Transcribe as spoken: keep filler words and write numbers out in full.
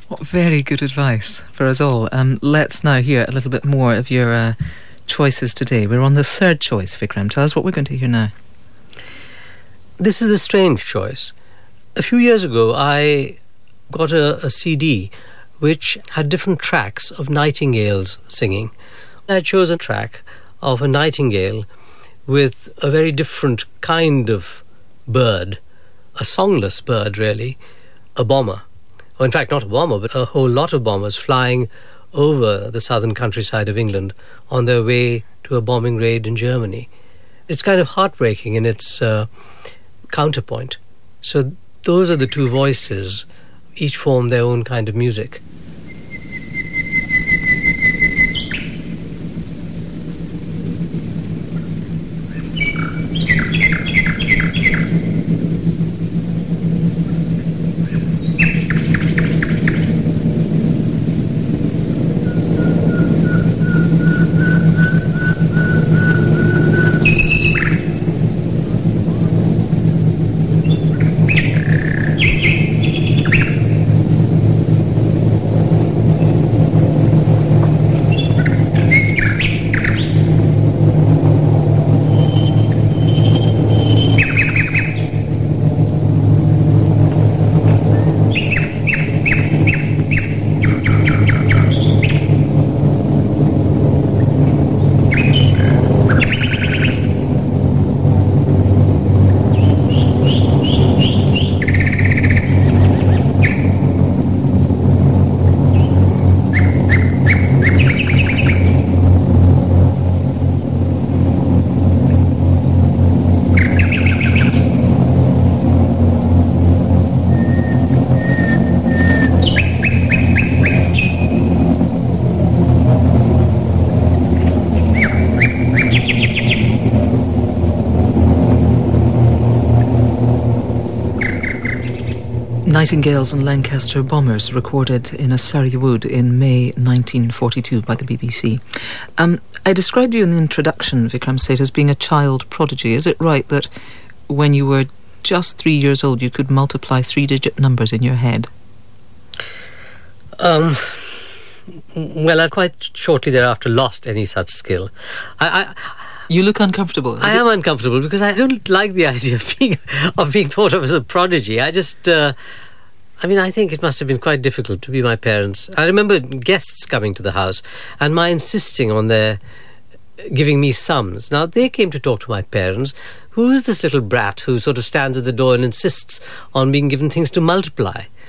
What very good advice for us all. Um, let's now hear a little bit more of your uh, choices today. We're on the third choice, Vikram. Tell us what we're going to hear now. This is a strange choice. A few years ago, I got a, a C D which had different tracks of nightingales singing. I chose a track of a nightingale with a very different kind of bird, a songless bird, really, a bomber. Or in fact, not a bomber, but a whole lot of bombers flying over the southern countryside of England on their way to a bombing raid in Germany. It's kind of heartbreaking in its uh, counterpoint. So those are the two voices. Each form their own kind of music. Nightingales and Lancaster Bombers, recorded in a Surrey wood in May nineteen forty-two by the B B C. Um, I described you in the introduction, Vikram Seth, as being a child prodigy. Is it right that when you were just three years old you could multiply three-digit numbers in your head? Um, well, I quite shortly thereafter lost any such skill. I... I You look uncomfortable. I it? am uncomfortable because I don't like the idea of being of being thought of as a prodigy. I just, uh, I mean, I think it must have been quite difficult to be my parents. I remember guests coming to the house and my insisting on their giving me sums. Now, they came to talk to my parents. Who is this little brat who sort of stands at the door and insists on being given things to multiply?